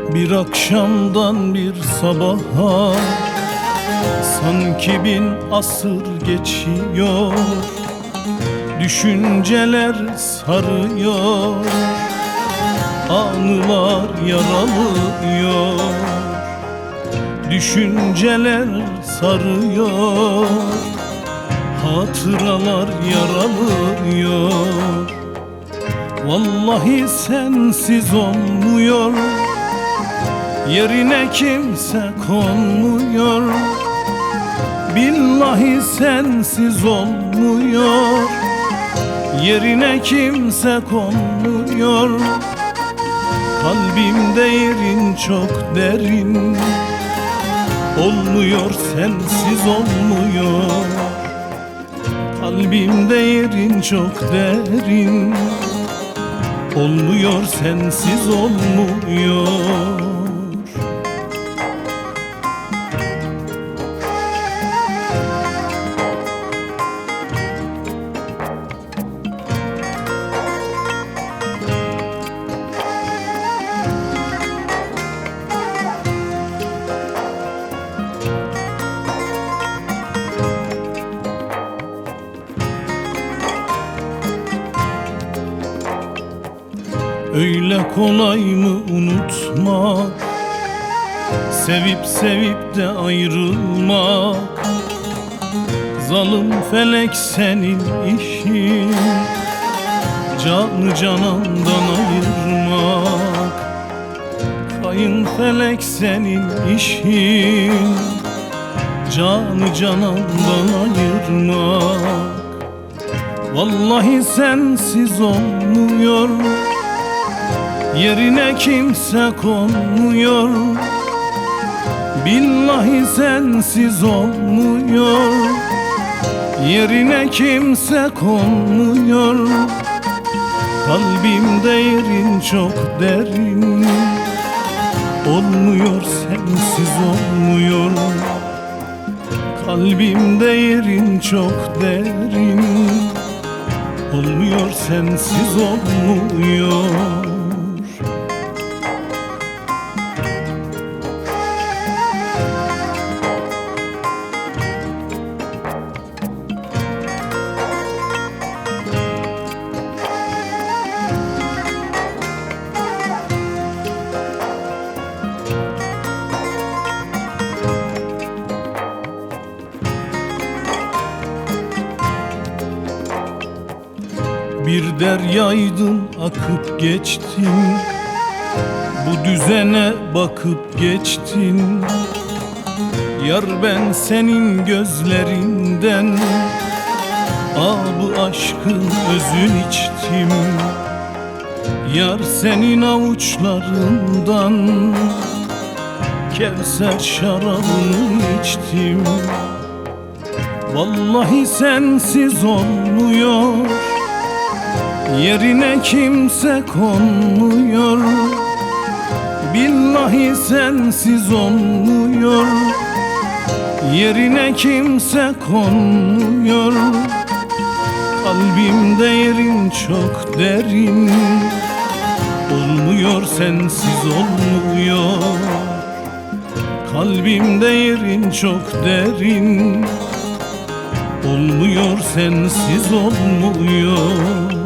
Bir akşamdan bir sabaha sanki 1000 asır geçiyor. Düşünceler sarıyor, anılar yaralıyor. Düşünceler sarıyor, hatıralar yaralıyor. Vallahi sensiz olmuyor, yerine kimse konmuyor. Billahi sensiz olmuyor, yerine kimse konmuyor. Kalbimde yerin çok derin, olmuyor sensiz olmuyor. Kalbimde yerin çok derin, olmuyor sensiz olmuyor. Öyle kolay mı unutmak, sevip sevip de ayrılmak? Zalim felek senin işin, canı canandan ayırmak. Kayın felek senin işin, canı canandan ayırmak. Vallahi sensiz olmuyor, yerine kimse konmuyor. Billahi sensiz olmuyor, yerine kimse konmuyor. Kalbimde yerin çok derin, olmuyor sensiz olmuyor. Kalbimde yerin çok derin, olmuyor sensiz olmuyor. Bir deryaydın akıp geçtin, bu düzene bakıp geçtin. Yar ben senin gözlerinden, bu aşkın özün içtim. Yar senin avuçlarından, Kevser şarabını içtim. Vallahi sensiz olmuyor, yerine kimse konmuyor. Billahi sensiz olmuyor, yerine kimse konmuyor. Kalbimde yerin çok derin, olmuyor sensiz olmuyor. Kalbimde yerin çok derin, olmuyor sensiz olmuyor.